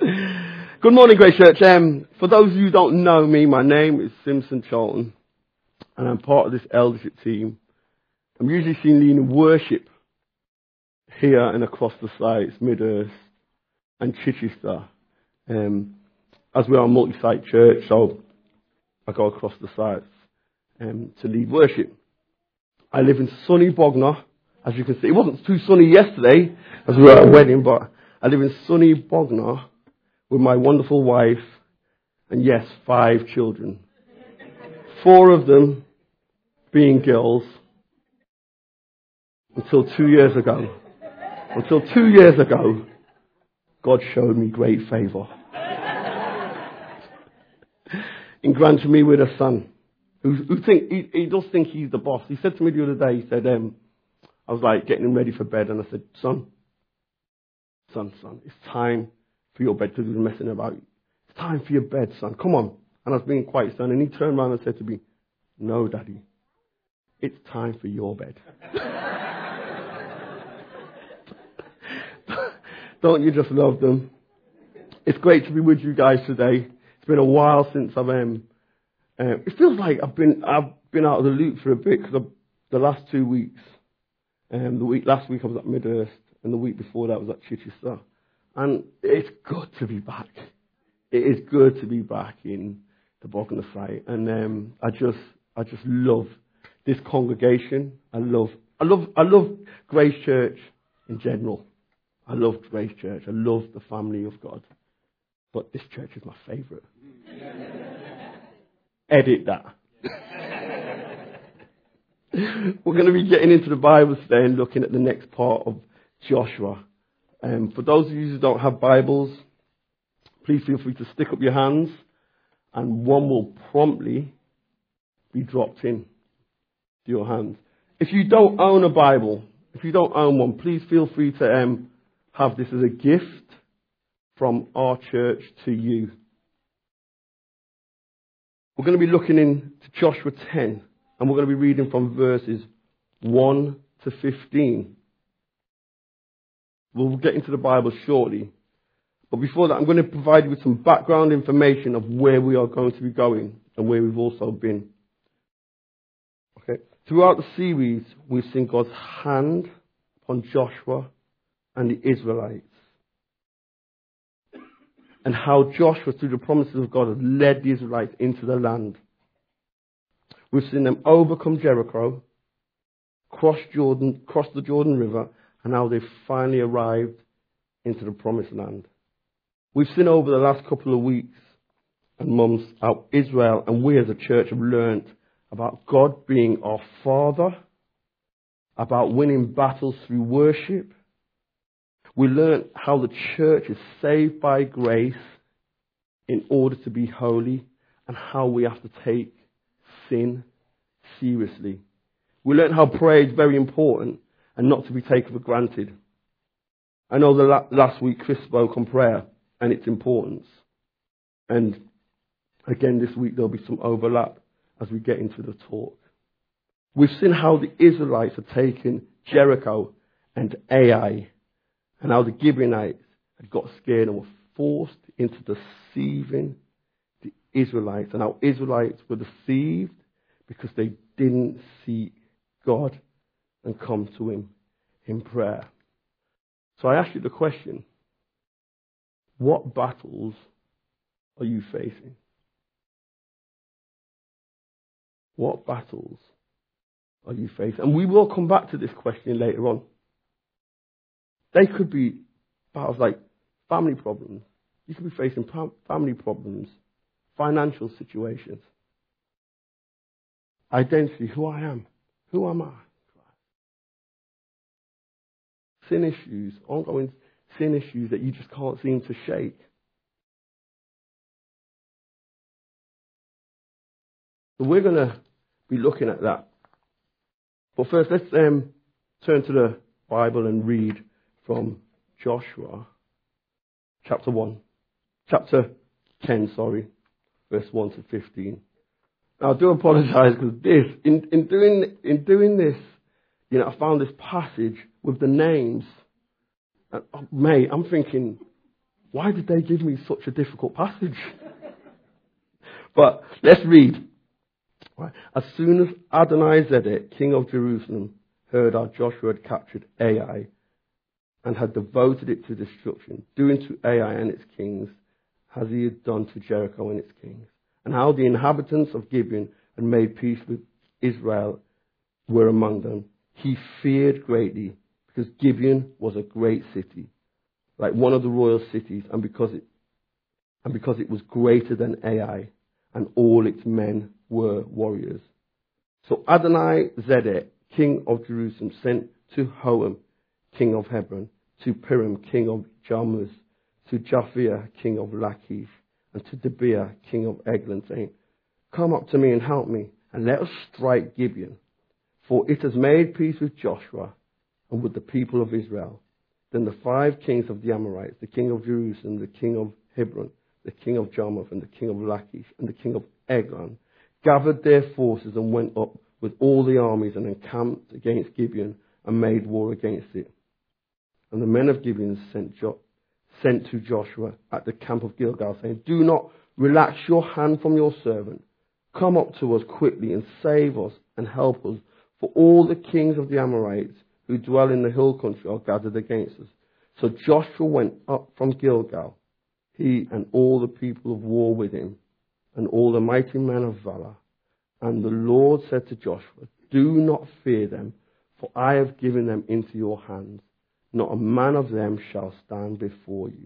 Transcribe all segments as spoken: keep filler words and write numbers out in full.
Good morning, Grace Church. Um, for those of you who don't know me, my name is Simpson Charlton, and I'm part of this eldership team. I'm usually seen leading worship here and across the sites, Midhurst and Chichester, um, as we are a multi-site church, so I go across the sites um, to lead worship. I live in sunny Bognor, as you can see. It wasn't too sunny yesterday, as we were at a wedding, but I live in sunny Bognor with my wonderful wife, and yes, five children. Four of them being girls, until two years ago. Until two years ago, God showed me great favour in granting me with a son who, who think he, he does think he's the boss. He said to me the other day, he said, um, I was like getting him ready for bed, and I said, son, son, son, it's time for your bed, because he was messing about. It's time for your bed, son. Come on. And I was being quite stern, and he turned around and said to me, no, Daddy, it's time for your bed. Don't you just love them? It's great to be with you guys today. It's been a while since I've. Um, uh, it feels like I've been I've been out of the loop for a bit, because the last two weeks, um, the week last week I was at Midhurst, and the week before that was at Chichester, and it's good to be back. It is good to be back in the Bognor site, and um, I just I just love this congregation. I love I love I love Grace Church in general. I love Grace Church. I love the family of God. But this church is my favourite. Edit that. We're going to be getting into the Bible today and looking at the next part of Joshua. Um, for those of you who don't have Bibles, please feel free to stick up your hands, and one will promptly be dropped in to your hands. If you don't own a Bible, if you don't own one, please feel free to um, have this as a gift from our church to you. We're going to be looking into Joshua ten, and we're going to be reading from verses one to fifteen. We'll get into the Bible shortly. But before that, I'm going to provide you with some background information of where we are going to be going and where we've also been. Okay. Throughout the series, we've seen God's hand upon Joshua and the Israelites, and how Joshua, through the promises of God, has led the Israelites into the land. We've seen them overcome Jericho, cross Jordan, cross the Jordan River, and how they've finally arrived into the promised land. We've seen over the last couple of weeks and months how Israel and we as a church have learnt about God being our Father, about winning battles through worship. We learnt how the church is saved by grace in order to be holy, and how we have to take sin seriously. We learnt how prayer is very important and not to be taken for granted. I know the la- last week Chris spoke on prayer and its importance. And again this week there'll be some overlap as we get into the talk. We've seen how the Israelites had taken Jericho and Ai, and how the Gibeonites had got scared and were forced into deceiving the Israelites. And how Israelites were deceived because they didn't seek God and come to Him in prayer. So I ask you the question, what battles are you facing? What battles are you facing? And we will come back to this question later on. They could be battles like family problems. You could be facing family problems, financial situations, identity, who I am, who am I? Sin issues, ongoing sin issues that you just can't seem to shake. So we're going to be looking at that. But first, let's um, turn to the Bible and read from Joshua chapter one, chapter ten, sorry, verse one to fifteen. Now, I do apologise because this, in, in doing in doing this, you know, I found this passage with the names. And, oh, mate, I'm thinking, why did they give me such a difficult passage? But let's read. Right. As soon as Adonizedek, king of Jerusalem, heard how Joshua had captured Ai and had devoted it to destruction, doing to Ai and its kings as he had done to Jericho and its kings, and how the inhabitants of Gibeon had made peace with Israel were among them, he feared greatly, because Gibeon was a great city, like one of the royal cities, and because it and because it was greater than Ai, and all its men were warriors. So Adonai-Zedek, king of Jerusalem, sent to Hoam, king of Hebron, to Piram, king of Jarmuth, to Japhia, king of Lachish, and to Debir, king of Eglon, saying, come up to me and help me, and let us strike Gibeon, for it has made peace with Joshua and with the people of Israel. Then the five kings of the Amorites, the king of Jerusalem, the king of Hebron, the king of Jarmuth, and the king of Lachish, and the king of Eglon, gathered their forces and went up with all the armies and encamped against Gibeon and made war against it. And the men of Gibeon sent, jo- sent to Joshua at the camp of Gilgal, saying, do not relax your hand from your servant. Come up to us quickly and save us and help us, for all the kings of the Amorites who dwell in the hill country are gathered against us. So Joshua went up from Gilgal, he and all the people of war with him, and all the mighty men of valor. And the Lord said to Joshua, do not fear them, for I have given them into your hands. Not a man of them shall stand before you.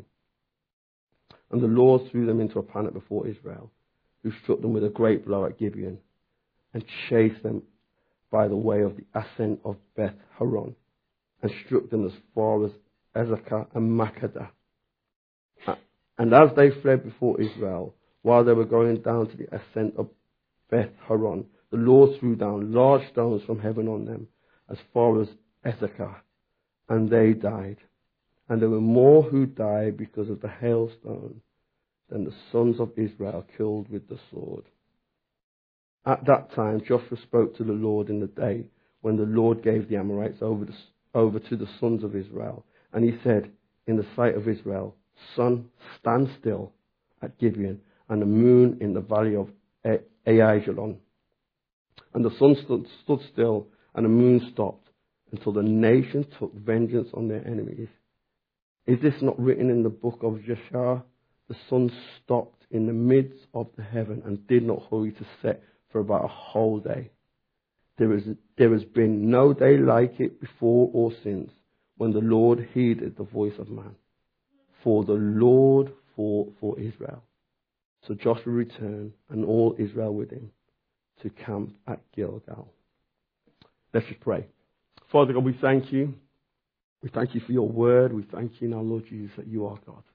And the Lord threw them into a panic before Israel, who struck them with a great blow at Gibeon, and chased them by the way of the ascent of Beth Horon, and struck them as far as Ezekah and Makkedah. And as they fled before Israel, while they were going down to the ascent of Beth Horon, the Lord threw down large stones from heaven on them, as far as Ezekah, and they died. And there were more who died because of the hailstone than the sons of Israel killed with the sword. At that time Joshua spoke to the Lord in the day when the Lord gave the Amorites over, the, over to the sons of Israel. And he said, in the sight of Israel, sun, stand still at Gibeon, and the moon in the valley of Aijalon. And the sun stood, stood still, and the moon stopped, until the nation took vengeance on their enemies. Is this not written in the book of Jeshar? The sun stopped in the midst of the heaven and did not hurry to set for about a whole day. There, is, there has been no day like it before or since, when the Lord heeded the voice of man. For the Lord fought for Israel. So Joshua returned, and all Israel with him, to camp at Gilgal. Let's just pray. Father God, we thank you. We thank you for your word. We thank you now, Lord Jesus, that you are God.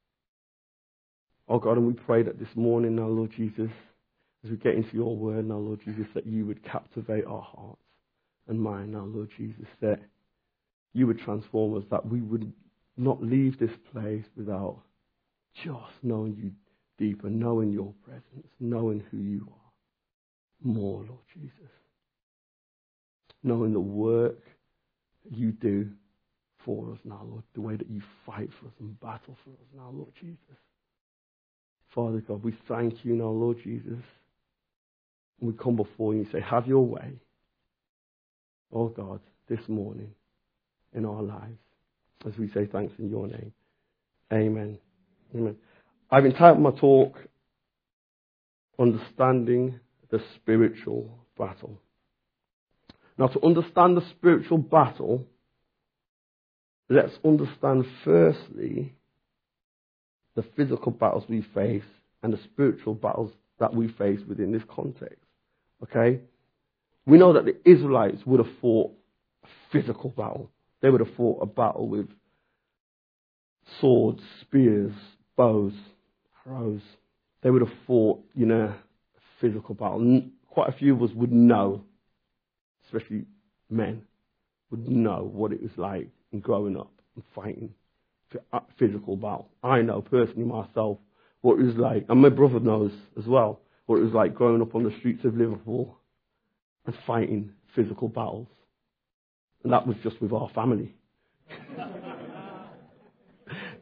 Oh God, and we pray that this morning now, Lord Jesus, as we get into your word now, Lord Jesus, that you would captivate our hearts and mind now, Lord Jesus, that you would transform us, that we would not leave this place without just knowing you deeper, knowing your presence, knowing who you are more, Lord Jesus. Knowing the work you do for us now, Lord, the way that you fight for us and battle for us now, Lord Jesus. Father God, we thank you now, Lord Jesus. And we come before you and say, have your way, oh God, this morning in our lives, as we say thanks in your name. Amen. Amen. I've entitled my talk, Understanding the Spiritual Battle. Now, to understand the spiritual battle, let's understand firstly the physical battles we face and the spiritual battles that we face within this context. Okay? We know that the Israelites would have fought a physical battle. They would have fought a battle with swords, spears, bows, arrows. They would have fought, you know, a physical battle. Quite a few of us would know, especially men, would know what it was like in growing up and fighting a physical battle. I know personally myself what it was like, and my brother knows as well, what it was like growing up on the streets of Liverpool and fighting physical battles. And that was just with our family.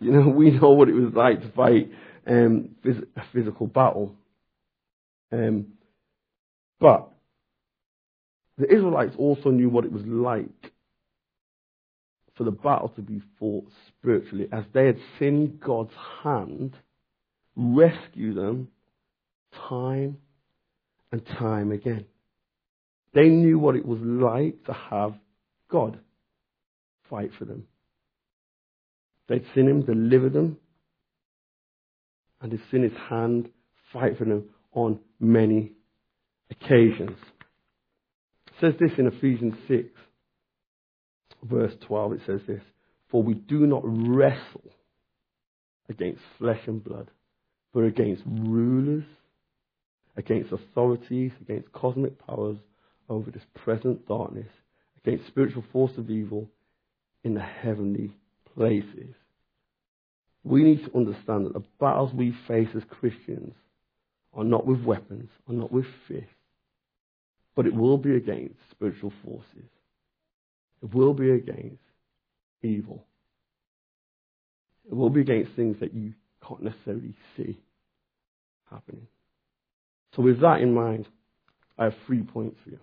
You know, we know what it was like to fight um, phys- a physical battle. Um, but the Israelites also knew what it was like for the battle to be fought spiritually, as they had seen God's hand rescue them time and time again. They knew what it was like to have God fight for them. They'd seen him deliver them, and they'd seen his hand fight for them on many occasions. It says this in Ephesians six, verse twelve. It says this: "For we do not wrestle against flesh and blood, but against rulers, against authorities, against cosmic powers over this present darkness, against spiritual force of evil in the heavenly places." We need to understand that the battles we face as Christians are not with weapons, are not with fists, but it will be against spiritual forces. It will be against evil. It will be against things that you can't necessarily see happening. So with that in mind, I have three points for you,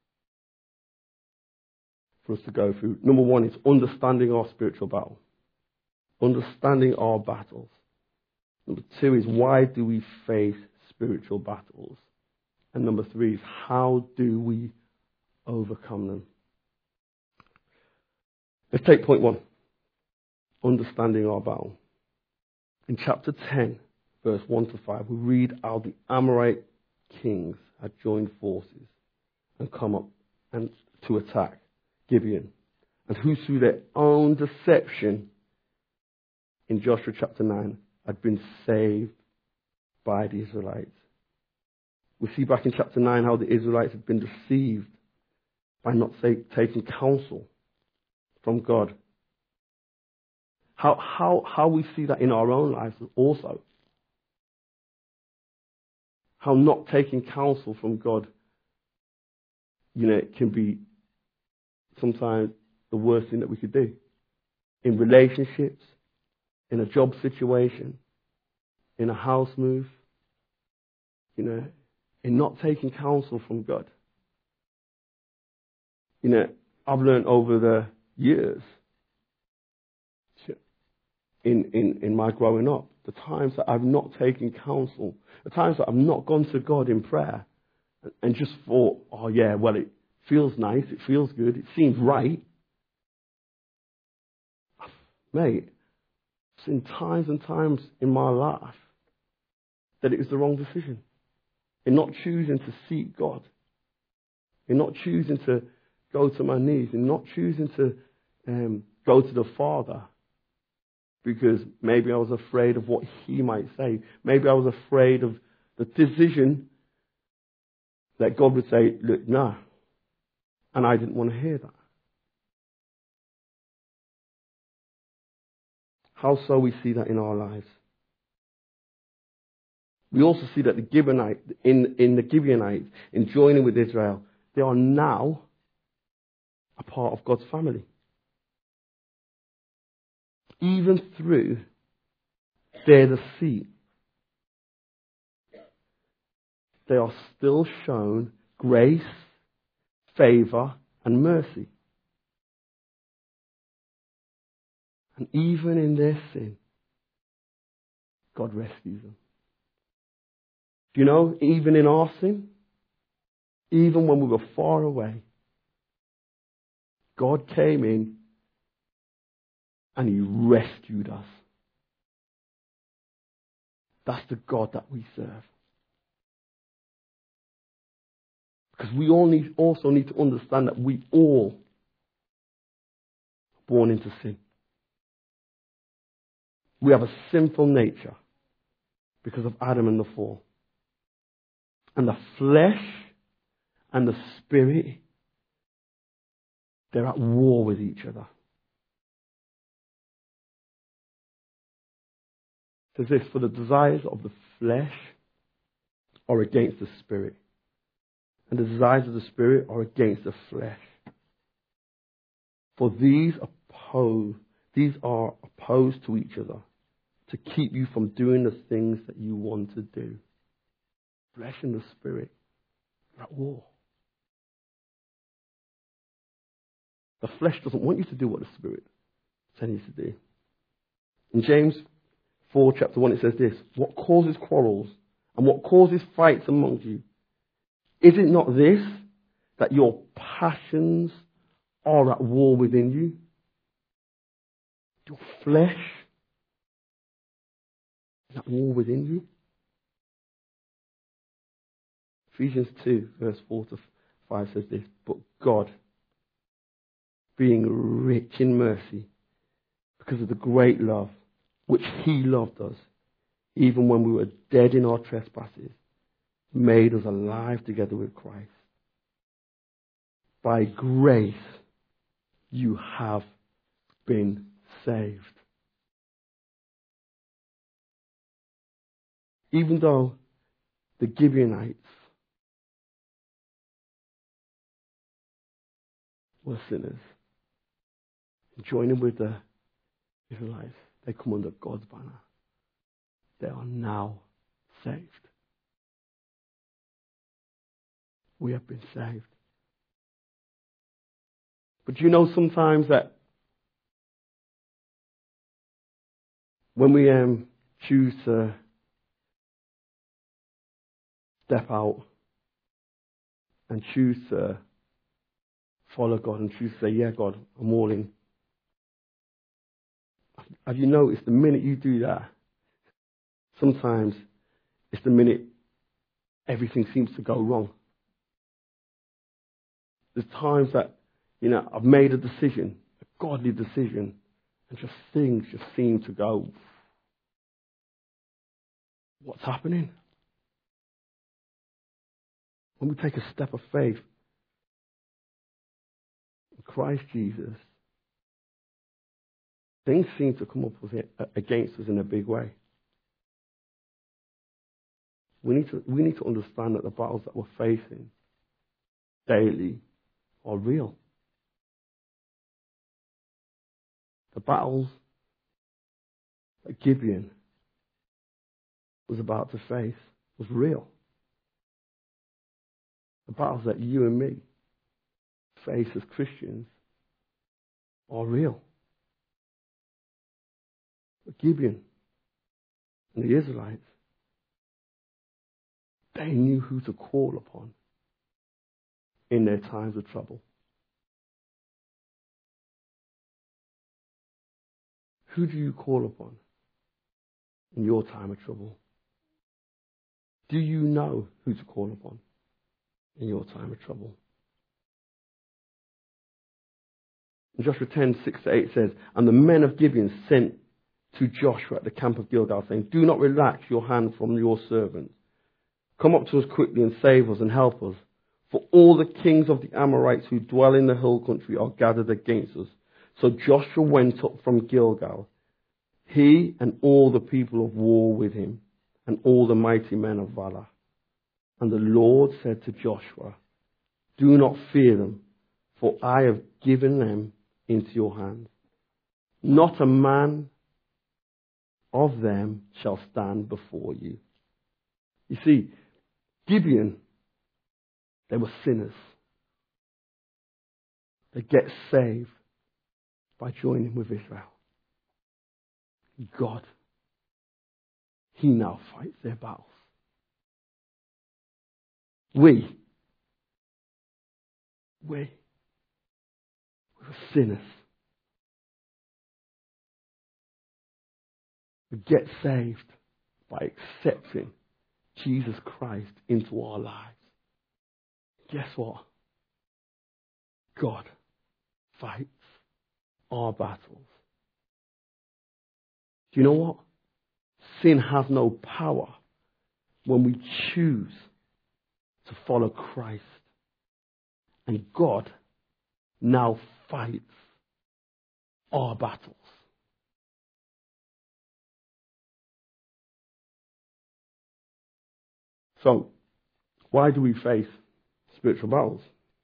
for us to go through. Number one is understanding our spiritual battle. Understanding our battles. Number two is, why do we face spiritual battles? And number three is, how do we overcome them? Let's take point one. Understanding our battle. In chapter ten, verse one to five, we read how the Amorite kings had joined forces and come up and to attack Gibeon, and who through their own deception in Joshua chapter nine had been saved by the Israelites. We see back in chapter nine how the Israelites had been deceived by not say, taking counsel from God. How, how, how we see that in our own lives also. How not taking counsel from God, you know, can be sometimes the worst thing that we could do. In relationships, in a job situation, in a house move, you know, in not taking counsel from God. You know, I've learned over the years, in, in, in my growing up, the times that I've not taken counsel, the times that I've not gone to God in prayer and just thought, oh yeah, well, it feels nice, it feels good, it seems right. Mate, I've seen times and times in my life that it was the wrong decision. In not choosing to seek God. In not choosing to go to my knees. In not choosing to um, go to the Father. Because maybe I was afraid of what He might say. Maybe I was afraid of the decision that God would say, look, no. And I didn't want to hear that. How so we see that in our lives? We also see that the Gibeonite, in, in the Gibeonites, in joining with Israel, they are now a part of God's family. Even through their deceit, they are still shown grace, favor, and mercy. And even in their sin, God rescues them. Do you know, even in our sin, even when we were far away, God came in and He rescued us. That's the God that we serve. Because we all need, also need to understand that we all are born into sin. We have a sinful nature because of Adam and the fall. And the flesh and the spirit, they're at war with each other. It says this, for the desires of the flesh are against the spirit, and the desires of the spirit are against the flesh. For these oppose, these are opposed to each other, to keep you from doing the things that you want to do. Flesh and the spirit are at war. The flesh doesn't want you to do what the spirit tells you to do. In James four, chapter one, it says this: what causes quarrels and what causes fights among you? Is it not this, that your passions are at war within you? Your flesh is at war within you. Ephesians two, verse four to five says this: but God, being rich in mercy, because of the great love which he loved us, even when we were dead in our trespasses, made us alive together with Christ. By grace you have been saved. Even though the Gibeonites were sinners, joining with the Israelites, they come under God's banner. They are now saved. We have been saved. But do you know sometimes that when we um, choose to step out and choose to follow God and choose to say, yeah, God, I'm all in. Have you noticed the minute you do that, sometimes it's the minute everything seems to go wrong. There's times that, you know, I've made a decision, a godly decision, and just things just seem to go, what's happening? When we take a step of faith in Christ Jesus, things seem to come up with it, against us in a big way. We need to we need to understand that the battles that we're facing daily are real. The battles that Gibeon was about to face was real. The battles that you and me face as Christians are real. But Gibeon and the Israelites, they knew who to call upon in their times of trouble. Who do you call upon in your time of trouble? Do you know who to call upon in your time of trouble? In Joshua ten, six to eight says, and the men of Gibeon sent to Joshua at the camp of Gilgal, saying, do not relax your hand from your servants. Come up to us quickly and save us and help us. For all the kings of the Amorites who dwell in the hill country are gathered against us. So Joshua went up from Gilgal, he and all the people of war with him, and all the mighty men of valor. And the Lord said to Joshua, do not fear them, for I have given them into your hands. Not a man of them shall stand before you. You see, Gibeon, they were sinners. They get saved by joining with Israel. God, he now fights their battles. We, we, we were sinners. We get saved by accepting Jesus Christ into our lives. Guess what? God fights our battles. Do you know what? Sin has no power when we choose to follow Christ. And God now fights our battles. So, why do we face spiritual battles?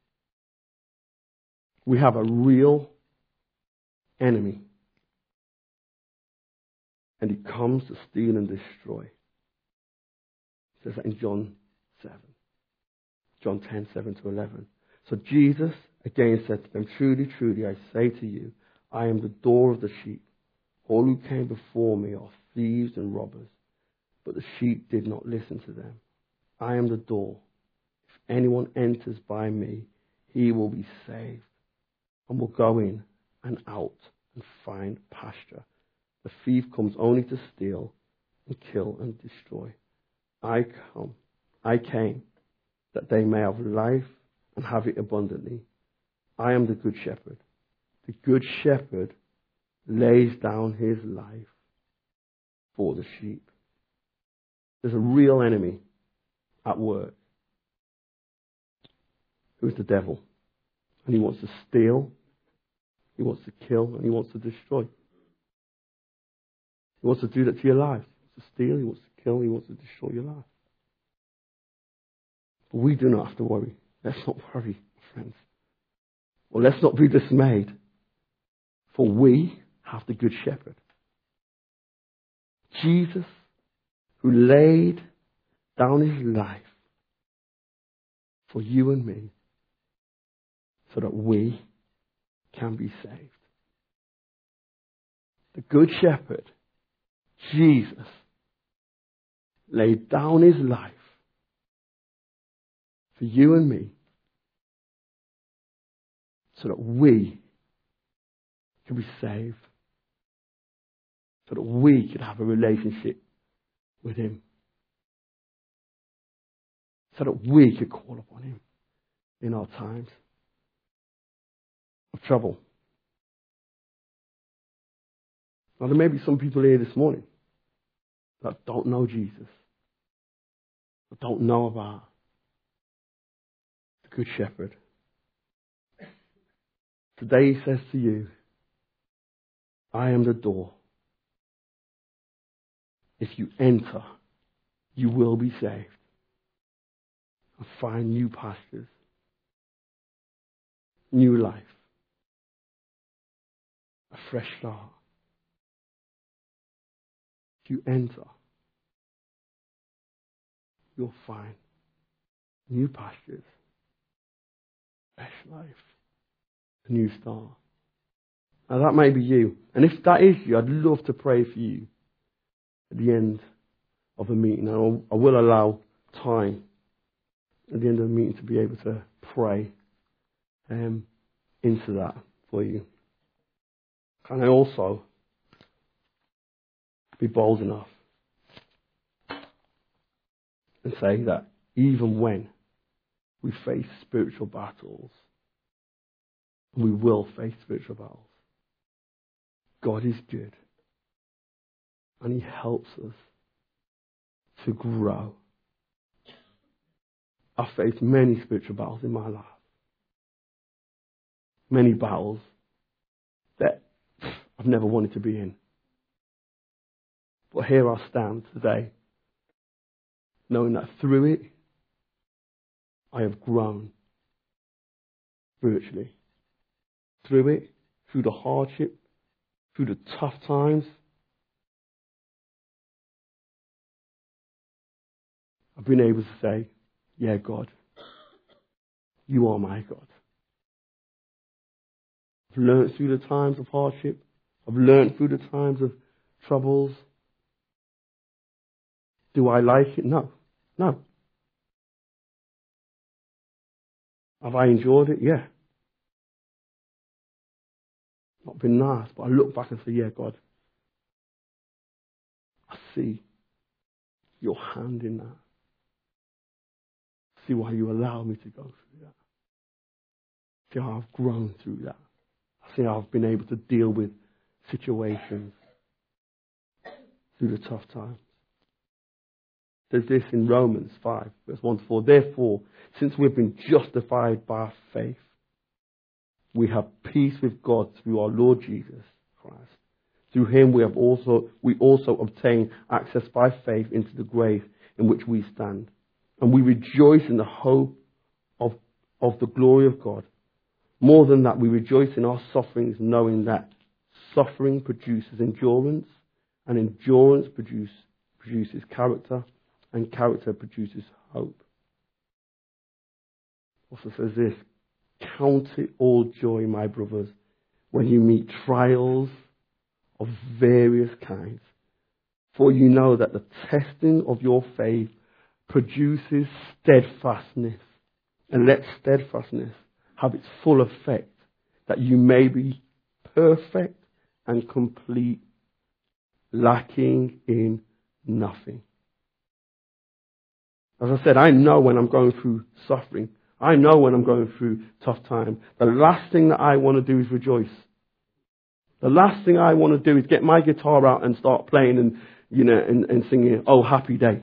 We have a real enemy. and he comes to steal and destroy. It says that in John seven. John ten, seven to eleven. So Jesus again said to them, truly, truly, I say to you, I am the door of the sheep. All who came before me are thieves and robbers, but the sheep did not listen to them. I am the door. If anyone enters by me, he will be saved, and will go in and out and find pasture. The thief comes only to steal and kill and destroy. I come, I came that they may have life and have it abundantly. I am the good shepherd. The good shepherd lays down his life for the sheep. There's a real enemy at work, who is the devil. And he wants to steal, he wants to kill, and he wants to destroy. He wants to do that to your life. He wants to steal, he wants to kill, he wants to destroy your life. But we do not have to worry. Let's not worry, friends. Or let's not be dismayed. For we have the good shepherd. Jesus, who laid down his life for you and me, so that we can be saved. The good shepherd, Jesus, laid down his life for you and me, so that we can be saved, so that we could have a relationship with him, so that we could call upon him in our times of trouble. Now, there may be some people here this morning that don't know Jesus, that don't know about the Good Shepherd. Today he says to you, I am the door. If you enter, you will be saved and find new pastures, new life, a fresh start. If you enter, you'll find new pastures, fresh life, a new start. Now that may be you. And if that is you, I'd love to pray for you at the end of the meeting. And I will allow time at the end of the meeting to be able to pray um, into that for you. Can I also be bold enough and say that even when we face spiritual battles, we will face spiritual battles, God is good and he helps us to grow. I've faced many spiritual battles in my life. Many battles that I've never wanted to be in. But here I stand today, knowing that through it, I have grown spiritually. Through it, through the hardship, through the tough times, I've been able to say, yeah, God, you are my God. I've learned through the times of hardship. I've learned through the times of troubles. Do I like it? No. No. Have I enjoyed it? Yeah. Not been nice, but I look back and say, yeah, God, I see your hand in that. See why you allow me to go through that. See how I've grown through that. See how I've been able to deal with situations through the tough times. There's this in Romans five, verse one to four. Therefore, since we've been justified by faith, we have peace with God through our Lord Jesus Christ. Through him we have also we also obtain access by faith into the grave in which we stand. And we rejoice in the hope of, of the glory of God. More than that, we rejoice in our sufferings, knowing that suffering produces endurance, And endurance produce, produces character, and character produces hope. Also says this, count it all joy, my brothers, when you meet trials of various kinds. For you know that the testing of your faith produces steadfastness. And let steadfastness have its full effect, that you may be perfect and complete, lacking in nothing. As I said, I know when I'm going through suffering. I know when I'm going through tough times. The last thing that I want to do is rejoice. The last thing I want to do is get my guitar out and start playing and, you know, and, and singing, "Oh, happy day."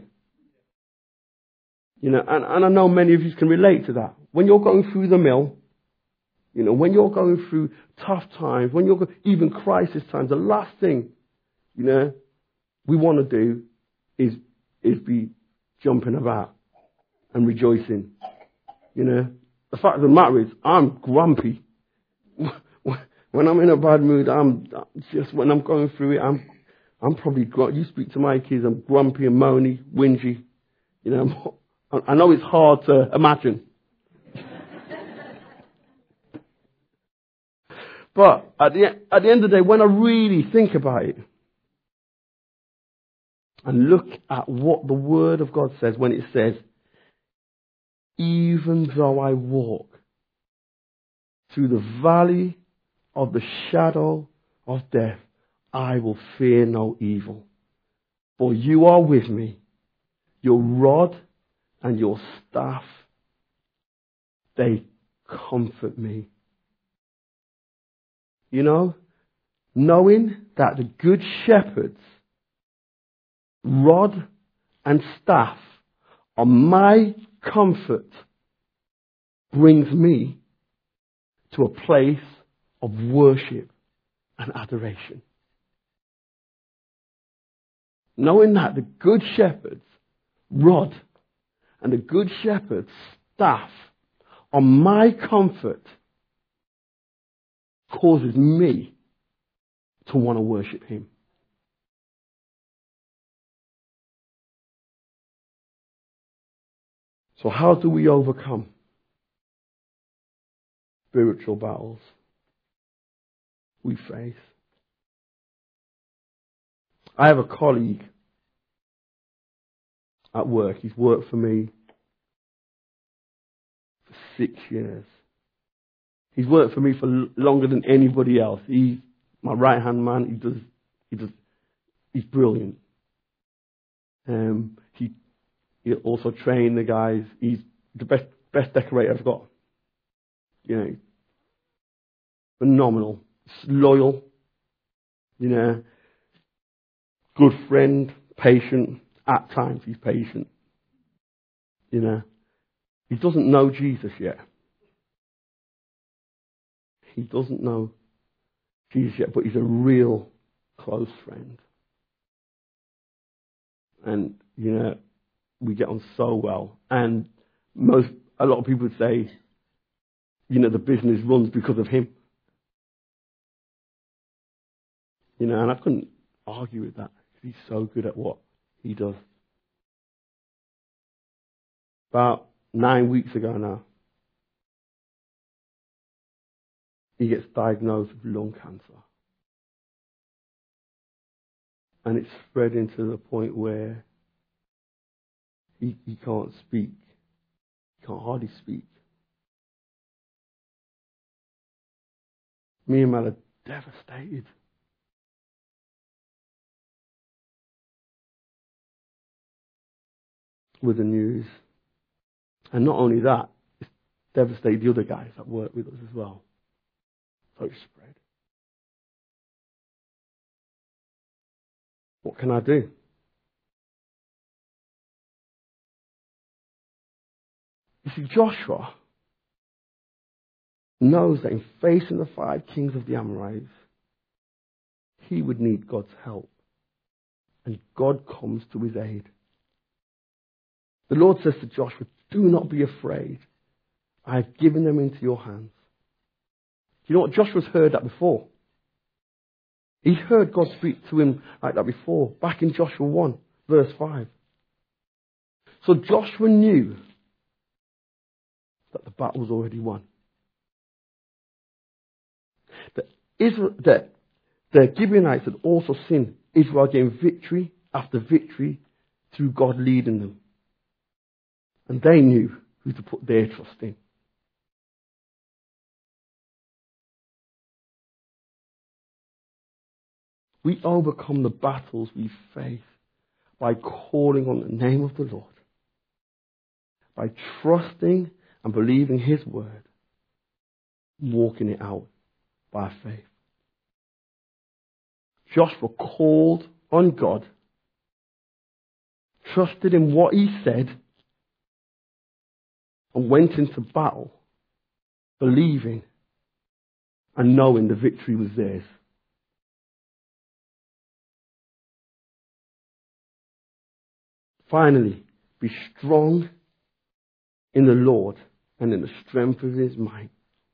You know, and, and I know many of you can relate to that. When you're going through the mill, you know, when you're going through tough times, when you're go- even crisis times, the last thing, you know, we want to do is is be jumping about and rejoicing. You know, the fact of the matter is, I'm grumpy. When I'm in a bad mood, I'm just when I'm going through it, I'm I'm probably gr- you speak to my kids, I'm grumpy and moany, whingy. You know, I'm, I know it's hard to imagine. But at the, at the end of the day, when I really think about it and look at what the Word of God says when it says, even though I walk through the valley of the shadow of death, I will fear no evil. For you are with me, your rod and your staff, they comfort me. You know, knowing that the good shepherd's rod and staff are my comfort brings me to a place of worship and adoration. Knowing that the good shepherd's rod and the good shepherd's staff are my comfort causes me to want to worship him. So how do we overcome spiritual battles we face? I have a colleague at work. He's worked for me for six years. He's worked for me for longer than anybody else. He's my right-hand man. He does, he does, he's brilliant. Um, he, he also trained the guys. He's the best, best decorator I've got. You know, phenomenal. Loyal. You know, good friend, patient. At times he's patient. You know, he doesn't know Jesus yet. He doesn't know Jesus yet, but he's a real close friend. And, you know, we get on so well. And most, a lot of people would say, you know, the business runs because of him. You know, and I couldn't argue with that. He's so good at what he does. About nine weeks ago now, he gets diagnosed with lung cancer. And it's spreading to the point where he, he can't speak. He can't hardly speak. Me and Mal are devastated. With the news. And not only that, it's devastated the other guys that work with us as well. So it's spread. What can I do? You see, Joshua knows that in facing the five kings of the Amorites, he would need God's help. And God comes to his aid. The Lord says to Joshua, do not be afraid. I have given them into your hands. You know what? Joshua's heard that before. He'd heard God speak to him like that before, back in Joshua one, verse five. So Joshua knew that the battle was already won. That Israel, that the Gibeonites had also seen Israel gain victory after victory through God leading them. And they knew who to put their trust in. We overcome the battles we face by calling on the name of the Lord, by trusting and believing His word, walking it out by faith. Joshua called on God, trusted in what He said, and went into battle believing and knowing the victory was theirs. Finally, be strong in the Lord and in the strength of His might.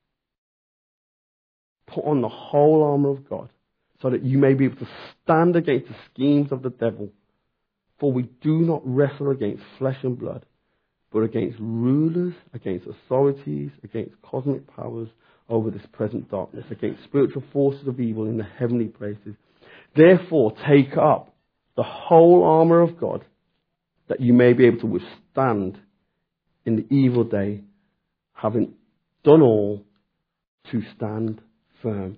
Put on the whole armour of God so that you may be able to stand against the schemes of the devil. For we do not wrestle against flesh and blood, but against rulers, against authorities, against cosmic powers over this present darkness, against spiritual forces of evil in the heavenly places. Therefore, take up the whole armour of God, that you may be able to withstand in the evil day, having done all to stand firm.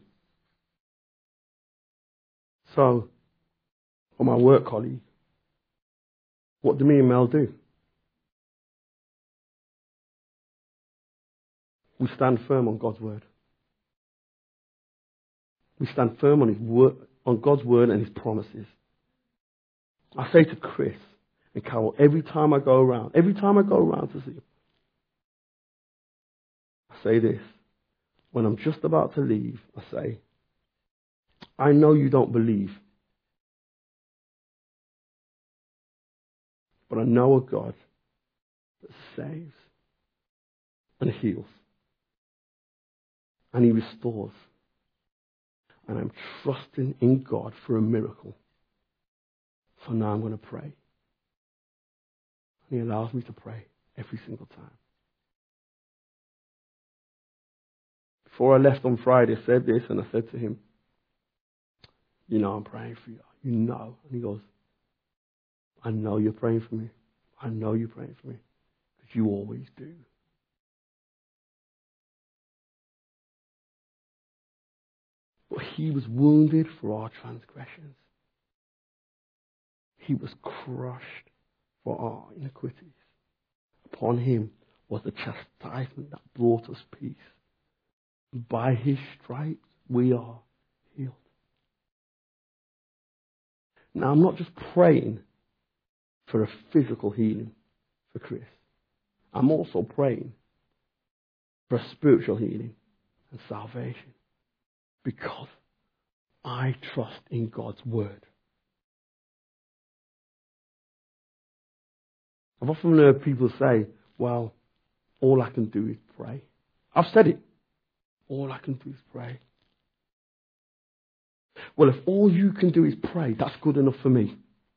So, for my work colleague, what do me and Mel do? We stand firm on God's word. We stand firm on His word, on God's word and His promises. I say to Chris and Carol, every time I go around, every time I go around to see them, I say this. When I'm just about to leave, I say, I know you don't believe, but I know a God that saves and heals and He restores. And I'm trusting in God for a miracle. So now I'm going to pray. And He allows me to pray every single time. Before I left on Friday, I said this, and I said to him, you know I'm praying for you. You know. And he goes, I know you're praying for me. I know you're praying for me. Because you always do. But He was wounded for our transgressions. He was crushed for our iniquities. Upon Him was the chastisement that brought us peace. By His stripes we are healed. Now I'm not just praying for a physical healing for Chris. I'm also praying for a spiritual healing and salvation. Because I trust in God's word. I've often heard people say, well, all I can do is pray. I've said it. All I can do is pray. Well, if all you can do is pray, that's good enough for me.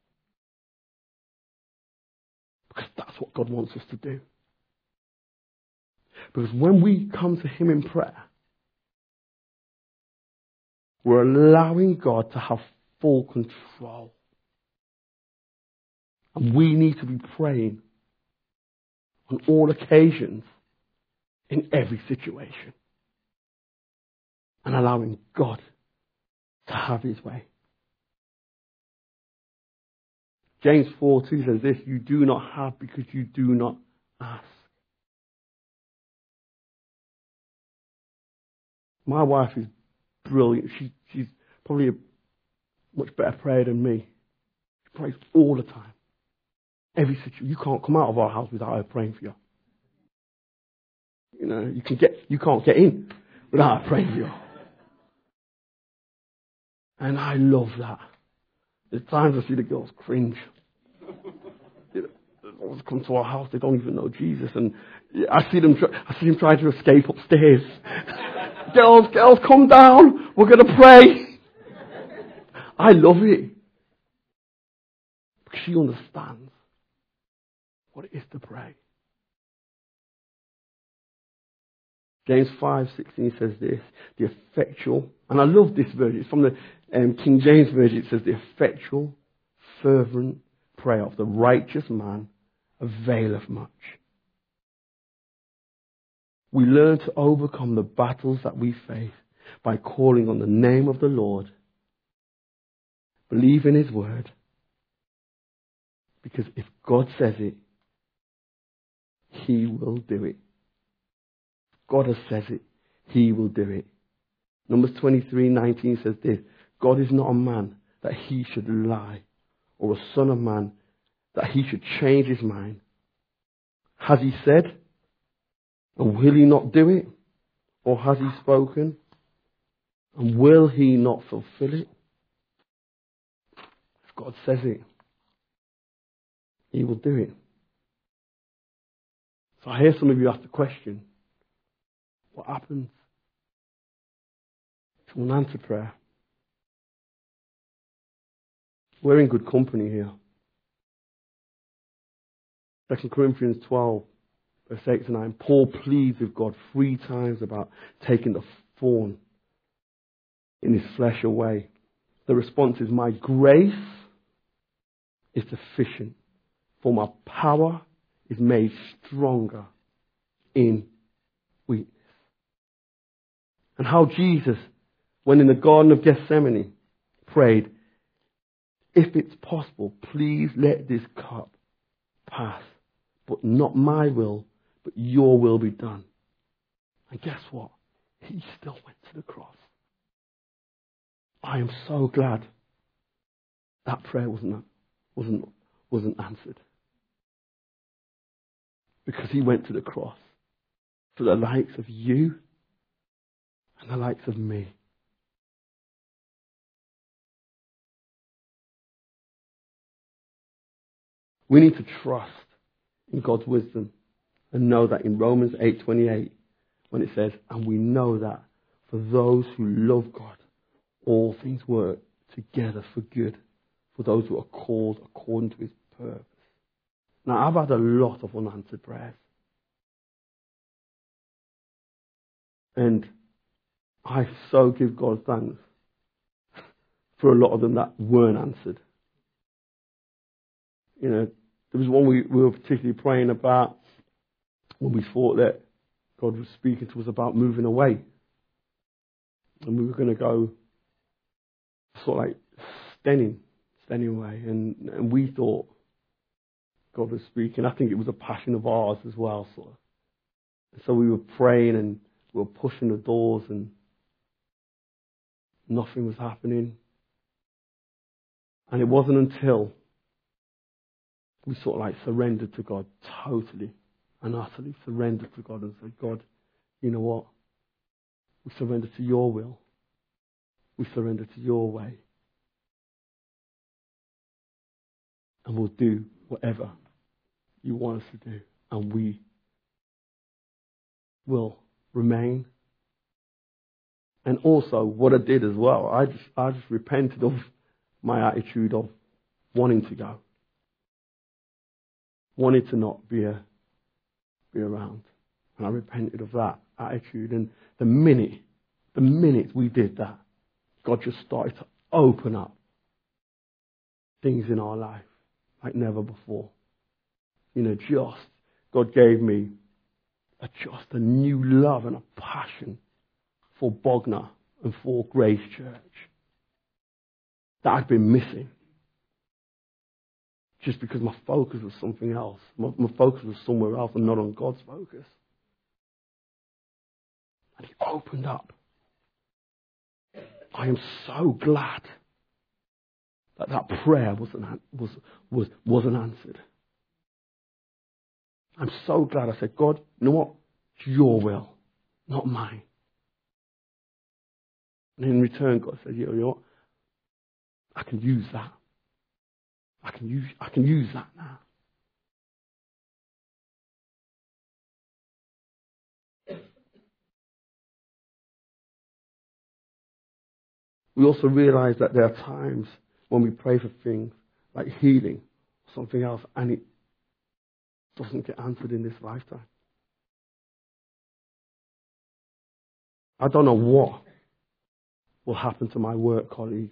Because that's what God wants us to do. Because when we come to Him in prayer, we're allowing God to have full control. And we need to be praying on all occasions, in every situation. And allowing God to have His way. James four two says this, you do not have because you do not ask. My wife is brilliant. She, she's probably a much better prayer than me. She prays all the time. Every situation. You can't come out of our house without her praying for you. You know, you can get, you can't get in without her praying for you. And I love that. There's times I see the girls cringe. You know, they always come to our house, they don't even know Jesus, and I see them. Try, I see them trying to escape upstairs. girls, girls, come down. We're going to pray. I love it. Because she understands what it is to pray. James five sixteen says this, the effectual, and I love this version, it's from the um, King James Version, it says the effectual, fervent prayer of the righteous man availeth much. We learn to overcome the battles that we face by calling on the name of the Lord, believe in His word, because if God says it, He will do it. God has said it, He will do it. Numbers twenty-three nineteen says this, God is not a man that He should lie, or a son of man that He should change His mind. Has He said, and will He not do it? Or has He spoken, and will He not fulfill it? If God says it, He will do it. So I hear some of you ask the question, what happens to unanswered prayer? We're in good company here. Second Corinthians twelve, verse eight to nine. Paul pleads with God three times about taking the thorn in his flesh away. The response is, my grace is sufficient, for my power is made stronger in weakness. And how Jesus, when in the Garden of Gethsemane, prayed, if it's possible, please let this cup pass, but not my will, but your will be done. And guess what? He still went to the cross. I am so glad that prayer wasn't, wasn't, wasn't answered. Because He went to the cross for the likes of you and the likes of me. We need to trust in God's wisdom and know that in Romans eight twenty-eight, when it says, and we know that for those who love God, all things work together for good, for those who are called according to His purpose. Now, I've had a lot of unanswered prayers. And I so give God thanks for a lot of them that weren't answered. You know, there was one we, we were particularly praying about when we thought that God was speaking to us about moving away. And we were going to go sort of like Stenning, Stenning away. And, and we thought God was speaking. I think it was a passion of ours as well, sort of. And so we were praying and we were pushing the doors and nothing was happening. And it wasn't until we sort of like surrendered to God totally and utterly surrendered to God and said, God, you know what? We surrender to your will. We surrender to your way. And we'll do whatever you want us to do. And we will remain. And also, what I did as well, I just, I just repented of my attitude of wanting to go. Wanted to not be, a, be around. And I repented of that attitude. And the minute, the minute we did that, God just started to open up things in our life like never before. You know, just, God gave me a, just a new love and a passion for Bognor and for Grace Church that I'd been missing. Just because my focus was something else. My, my focus was somewhere else and not on God's focus. And He opened up. I am so glad that that prayer wasn't, was, was, wasn't answered. I'm so glad I said, God, you know what? It's your will, not mine. And in return, God said, you know what? I can use that. I can use, I can use that now. we also realize that there are times when we pray for things like healing or something else, and it doesn't get answered in this lifetime. I don't know what will happen to my work colleague.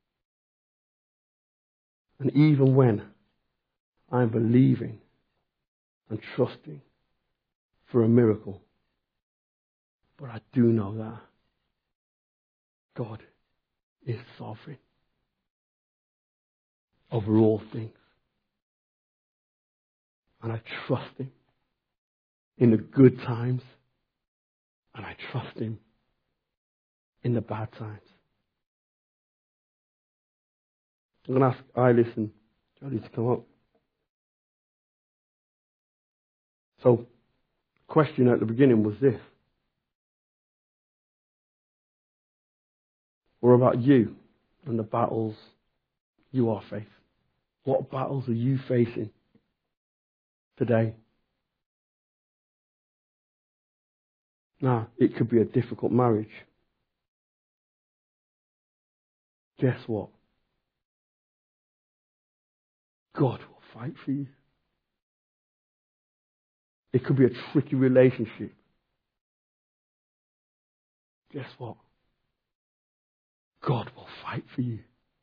And even when I'm believing and trusting for a miracle, but I do know that God is sovereign over all things. And I trust him in the good times, and I trust him in the bad times. I'm going to ask Eilis and Jody to come up. So, the question at the beginning was this. What about you and the battles you are facing? What battles are you facing today? Now, it could be a difficult marriage. Guess what? God will fight for you. It could be a tricky relationship. Guess what? God will fight for you.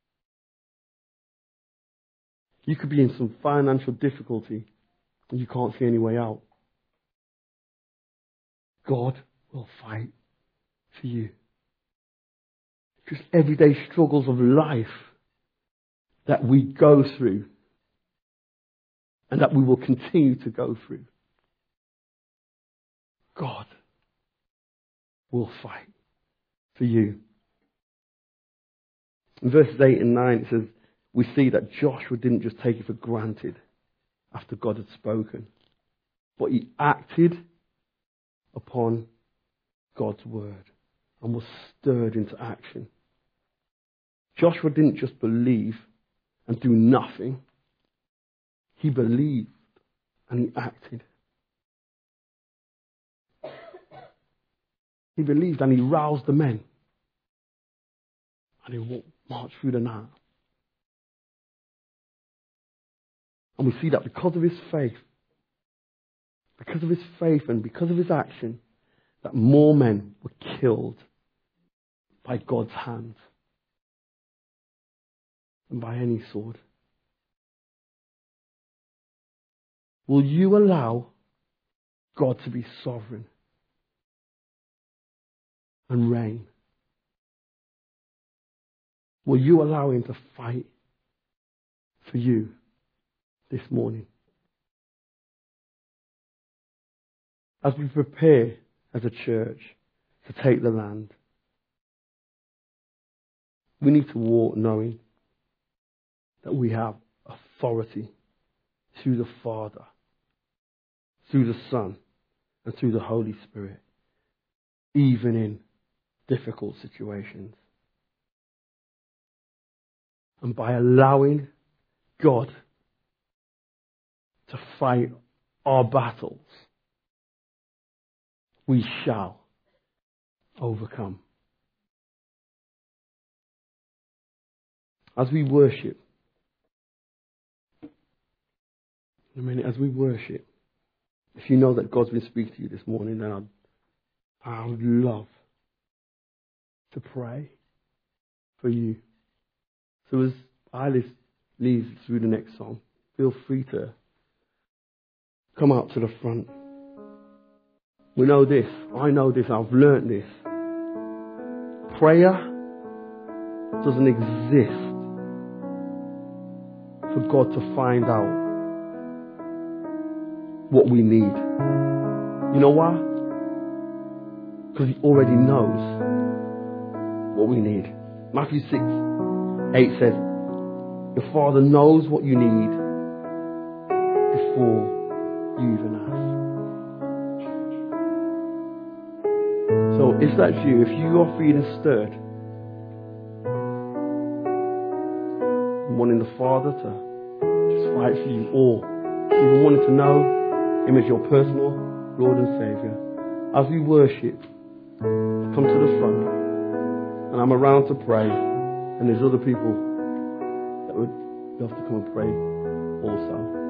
You could be in some financial difficulty and you can't see any way out. God will fight for you. Just everyday struggles of life that we go through and that we will continue to go through. God will fight for you. In verses eight and nine it says, we see that Joshua didn't just take it for granted after God had spoken, but he acted upon God's word and was stirred into action. Joshua didn't just believe and do nothing. He believed and he acted. He believed and he roused the men. And he walked, marched through the night. And we see that because of his faith, because of his faith and because of his action, that more men were killed by God's hand than by any sword. Will you allow God to be sovereign and reign? Will you allow him to fight for you this morning? As we prepare as a church to take the land, we need to walk knowing that we have authority through the Father, through the Son, and through the Holy Spirit, even in difficult situations. And by allowing God to fight our battles, we shall overcome. As we worship, I mean, as we worship, if you know that God's been speaking to you this morning, then I'd, I would love to pray for you. So as Eilis leads through the next song, feel free to come out to the front. We know this. I know this. I've learnt this. Prayer doesn't exist for God to find out what we need. You know why? Because he already knows what we need. Matthew six eight says, your Father knows what you need before you even ask. So if that's you, if you are feeling stirred, wanting the Father to just fight for you, or even wanting to know him as your personal Lord and Saviour, as we worship, come to the front and I'm around to pray, and there's other people that would love to come and pray also.